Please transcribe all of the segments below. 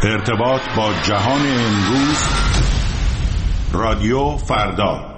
ارتباط با جهان امروز، رادیو فردا.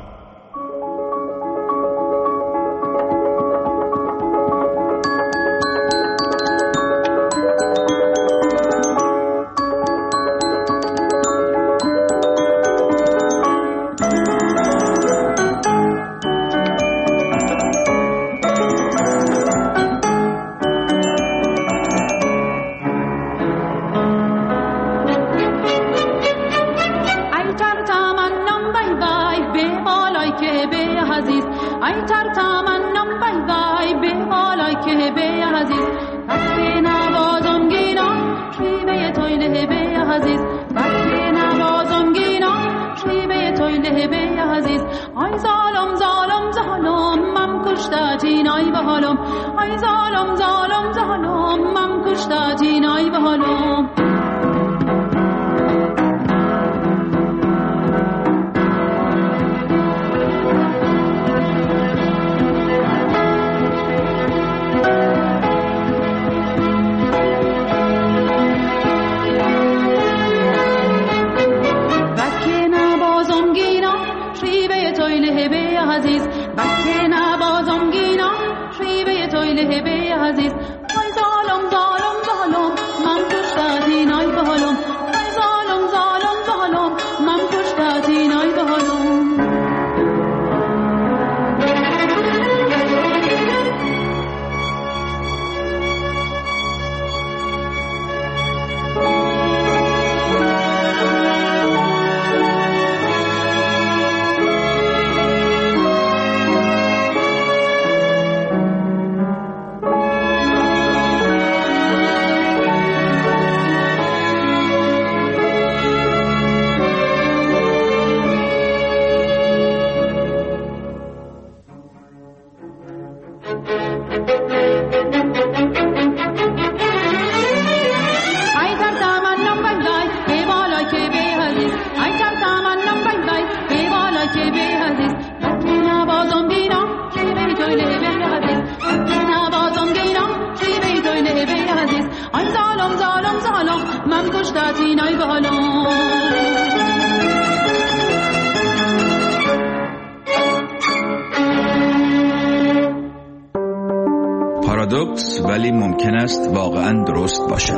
پارادوکس ولی ممکن است واقعا درست باشد.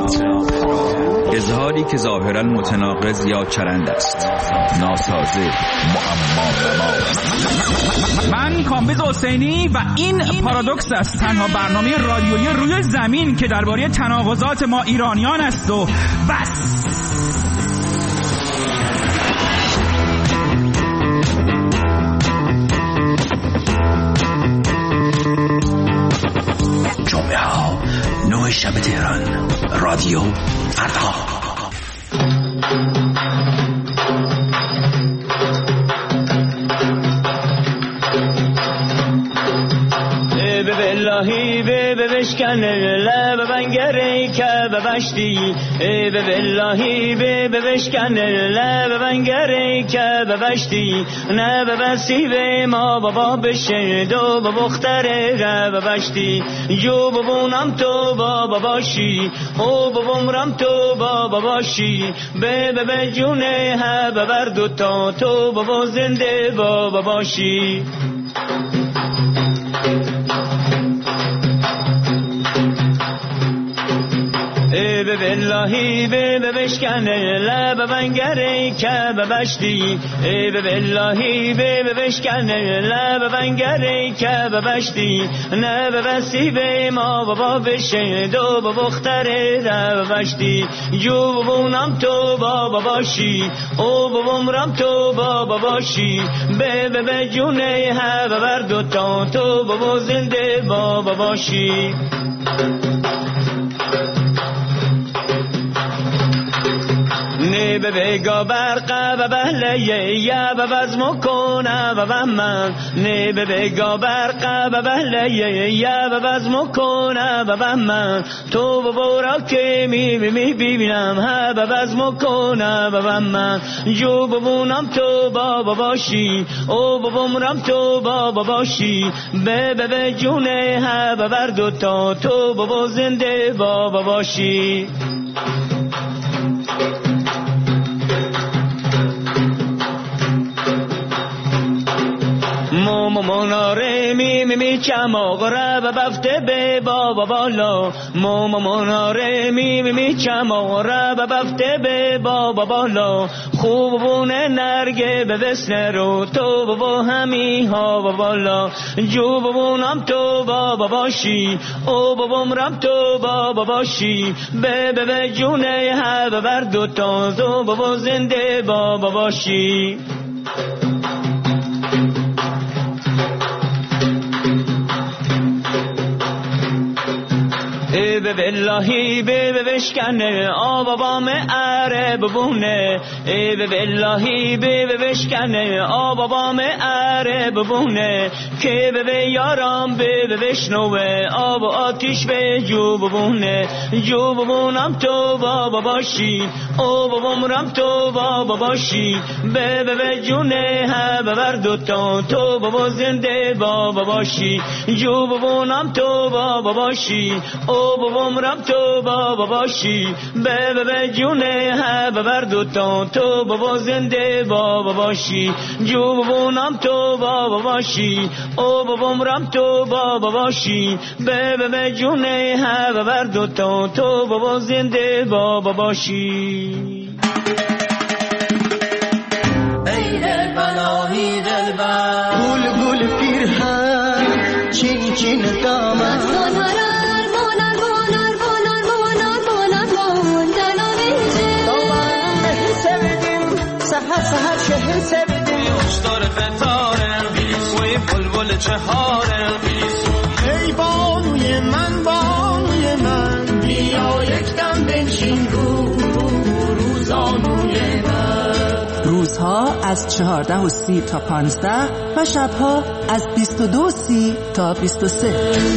اظهاری که ظاهرا متناقض یا چرند است، ناسازه، معما. من کامبیز حسینی و این پارادوکس است، تنها برنامه رادیویی روی زمین که درباره تناقضات ما ایرانیان است و بس. جمعه ها 9 شب تهران، رادیو فردا. باللهی به بشکن لب بنگری که ببشتی به باللهی به بشکن لب بنگری که ببشتی نه ببسی به ما بابا بشه دو بختره ببشتی جو ببونم تو بابا باشی او ببومرم تو بابا باشی به جونه ها ببر دوتا تو بابا زنده بابا باشی. به باللهی به بشکن لب بنگری که ببشتی به باللهی به بشکن لب بنگری که ببشتی نه ببسی به ما بابا بشه دو بختره ببشتی جو ببونم تو بابا باشی او ببومرم تو بابا باشی به جونه ها ببر دوتا تو بابا زنده بابا باشی. نه به بگا برقه و بهلیه یا به بزم کنه و بهمن نه به بگا برقه و بهلیه یا به بزم کنه و بهمن تو ببورا که می ببینم ها به بزم کنه و بهمن جو ببونم تو بابا باشی او ببومرم تو بابا باشی به جونه ها ببر دوتا تو بابا زنده بابا باشی. می چماغره و بفته به بابا بالا ماما مناره می چماغره و بفته به بابا بالا خوب بونه نرگه به وسنه رو تو بابا همی ها بالا جو بابونم تو بابا باشی او بابام رم تو بابا باشی به جونه ها ببر دوتا تو بابا زنده بابا باشی به واللهی به بشکنه آبابام عرب بونه به واللهی به بشکنه آبابام عرب بونه که به یارم به بشنوه آب و آتیش به جو بونه جو بونم تو بابا باشی او بابام رم تو بابا باشی به جونه ها ببر دوتا تو بابا زنده بابا باشی جو بونم تو بابا باشی او بابام رم تو بابا باشی به جونه ها ببر دوتا تو بابا زنده بابا باشی جو بونم تو بابا باشی او بابام رم تو بابا باشی به جونه ها ببر دوتا تو بابا زنده بابا باشی ای بلایی دلبر گل گل پیرهن چین چین دامن سهر شهر سبدی اشتار فتاره وی بلبل چهاره ای بانوی من بیا یک دم بنشین روزانوی من روزها از 14:30 تا 15 و شبها از 22:30 تا 23.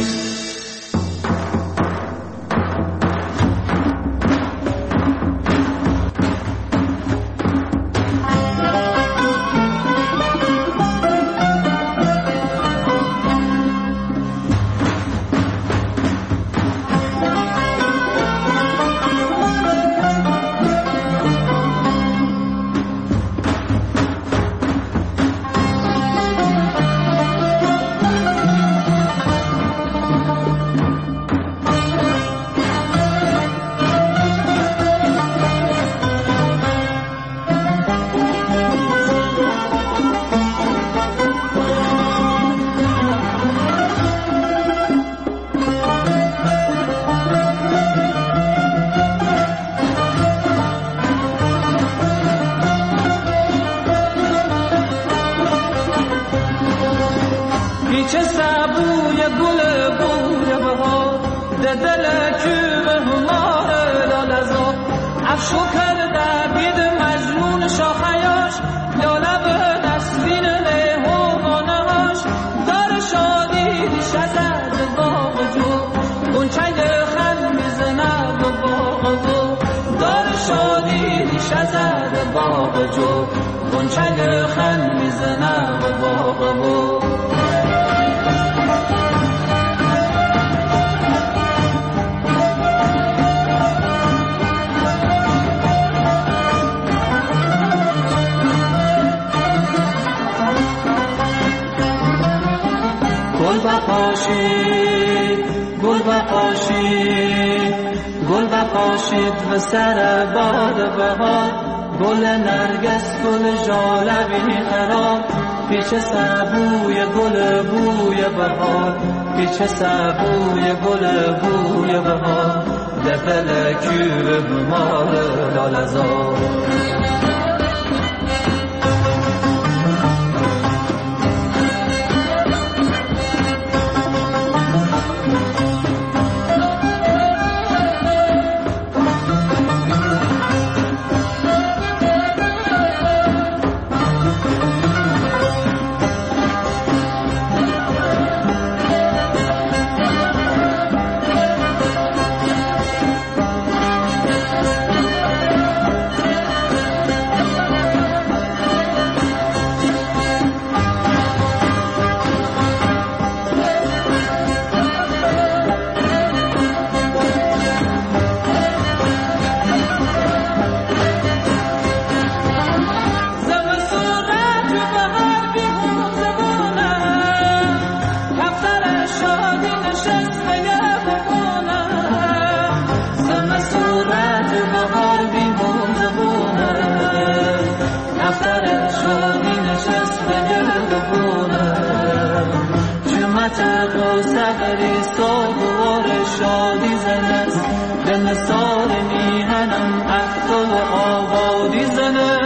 گل بپاشید و سر باد بهار گل نرگس گل ژالبی خراب پیش سبوی گل بوی بهار پیش سبوی گل بوی بهار دفل کیو بمال لالزار مثال میهنم عهد و آبادی زنه.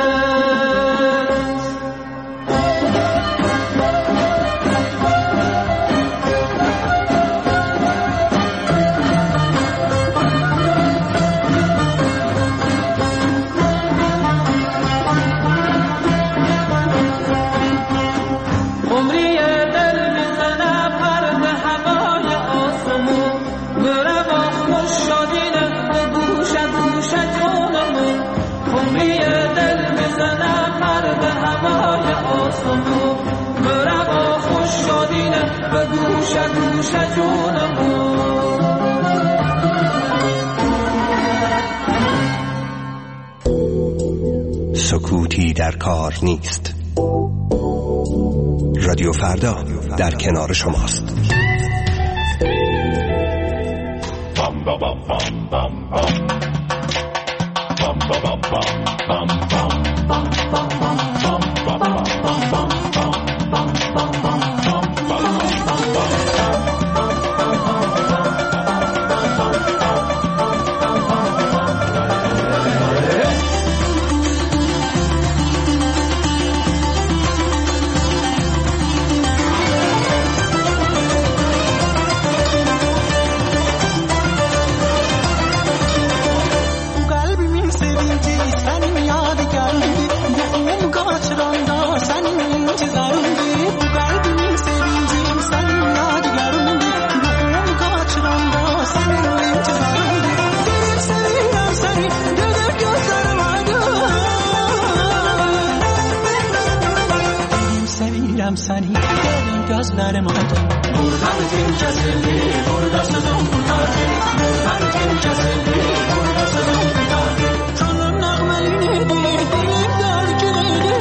سکوتی در کار نیست. رادیو فردا در کنار شماست. سنی gözler madı buradan kesildi burada sözüm kurtardı buradan kesildi burada sözüm kurtardı canım nağmelini dilim dergiledi.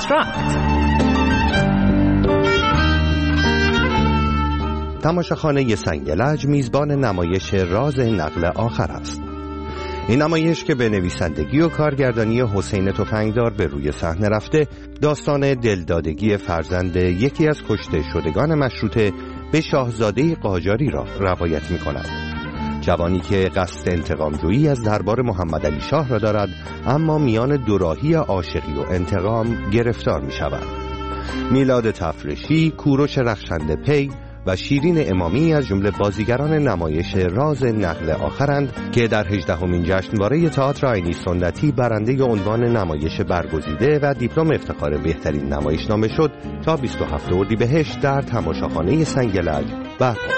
کاتراکت. تماشاخانه سنگلج میزبان نمایش راز نقل آخر است. این نمایش که به نویسندگی و کارگردانی حسین تفنگدار به روی صحنه رفته، داستان دلدادگی فرزند یکی از کشته شدگان مشروطه به شاهزاده قاجاری را روایت می کند. جوانی که قصد انتقامجویی از دربار محمد علی شاه را دارد، اما میان دوراهی عاشقی و انتقام گرفتار می شود. میلاد تفرشی، کوروش رخشنده پی و شیرین امامی از جمله بازیگران نمایش راز نقل آخرند که در 18مین جشنواره تئاتر عینی سنتی برنده عنوان نمایش برگزیده و دیپلم افتخار بهترین نمایشنامه شد تا 27 اردیبهشت در تماشاخانه سنگلج برپا.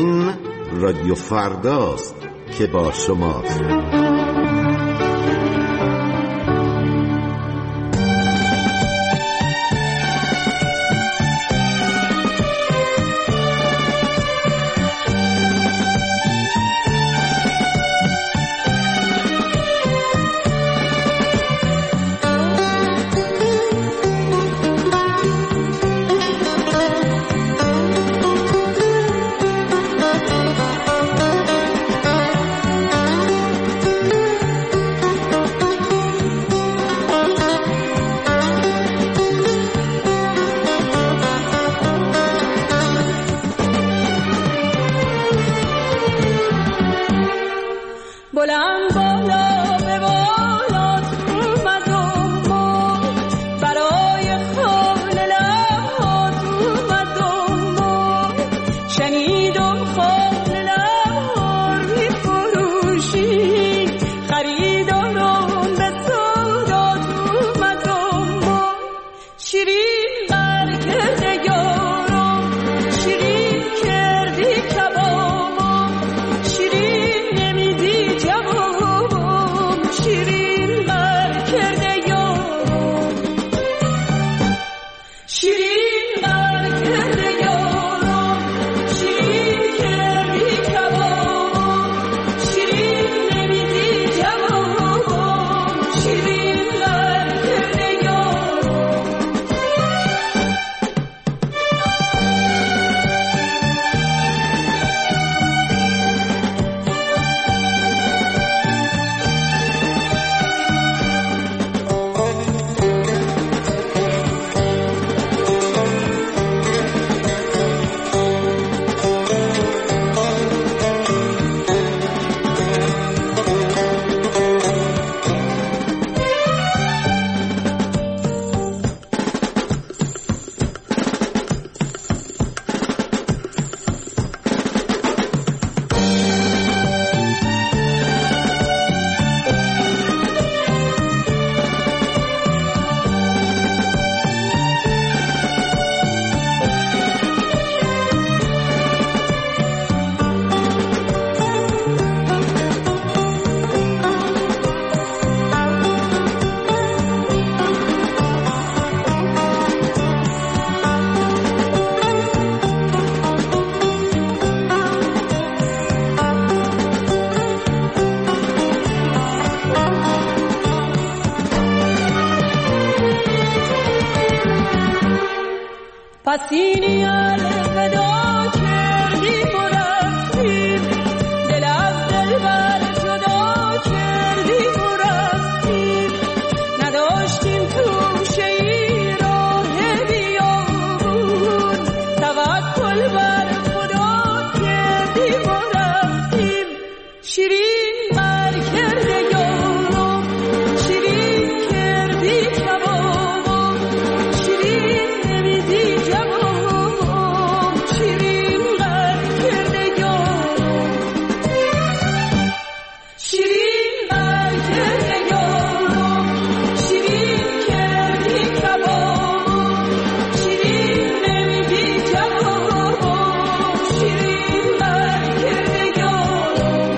این رادیو فرداست که با شماست. پسینی الوداع کردیم و رفتیم، دل از دلبر جدا کردیم و رفتیم، نداشتیم توشه ای راه بیابون، توکل بر خدا کردیم و رفتیم. شیرین بر کرده یارم، شیرین کردی کبابم، شیرین نمیدی جوابم، شیرین بر کرده یارم، شیرین بر کرده یارم، شیرین کردی کبابم، شیرین نمیدی جوابم، شیرین بر کرده یارم.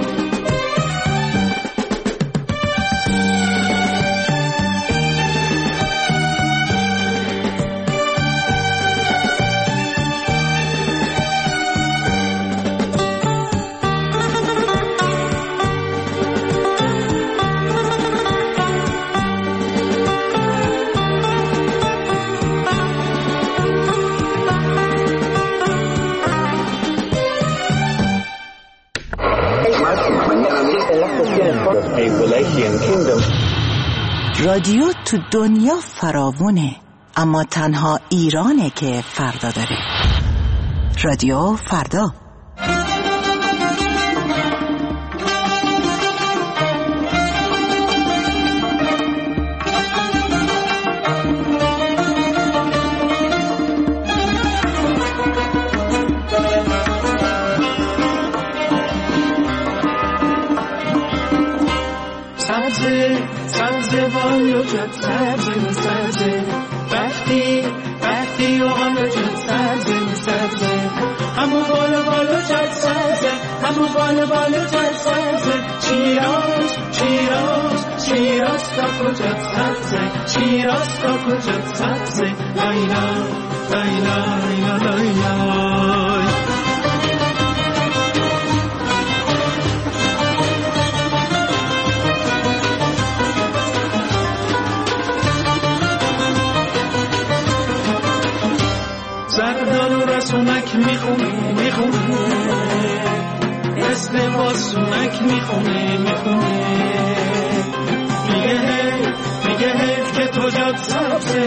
رادیو تو دنیا فراوونه، اما تنها ایرانه که فردا داره. رادیو فردا. جد سبزه وقتی اوغان جد سبزه همو بالا بالا جد سبزه همو بالا بالا جد سبزه شیراز شیراز شیراز تا کجا سبزه شیراز تا کجا سبزه لایلا لایلا لایلا لایلا زردال و رسونک میخونه میخونه اسم باسونک میخونه میخونه میگه حیف که تو جاد سبزه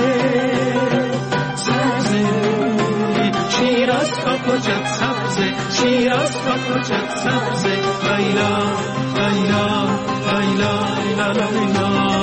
سبزه شیراز تا کجا سبزه شیراز تا کجا سبزه لایلا لایلا لایلا لایلا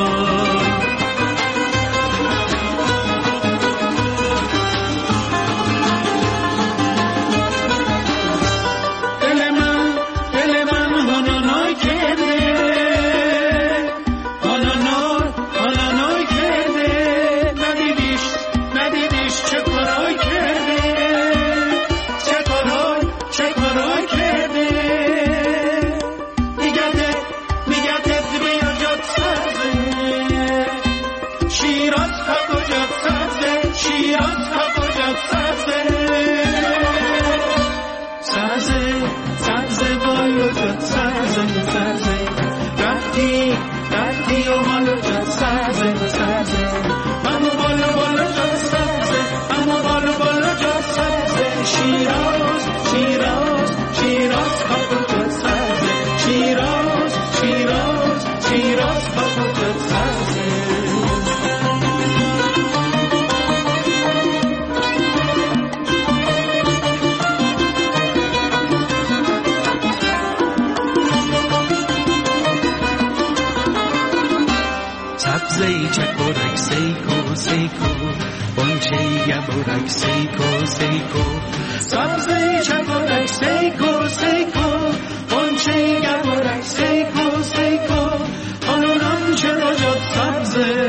سبزه چکورک سیکو سیکو بانچه گبورک سیکو سیکو سبزه چکورک سیکو سیکو بانچه گبورک سیکو سیکو آنونم چرا جاد سبزه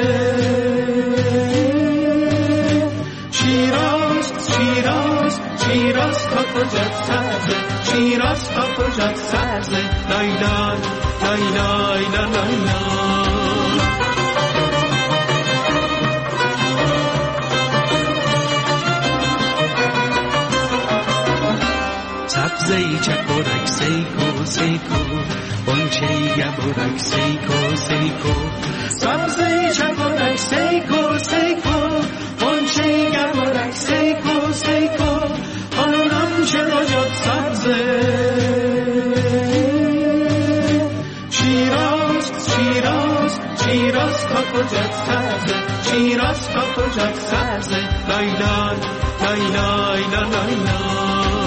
شیراز شیراز شیراز تا کجا سبزه شیراز تا کجا سبزه لایلا لایلا لایلا سبزه چکورک سیکو سیکو بانچه گبورک سیکو سیکو سبزه چکورک سیکو سیکو بانچه گبورک سیکو سیکو آنونم چرا جاد سبزه شیراز شیراز شیراز تا کجا سبزه شیراز تا کجا سبزه لایلا لایلا لایلا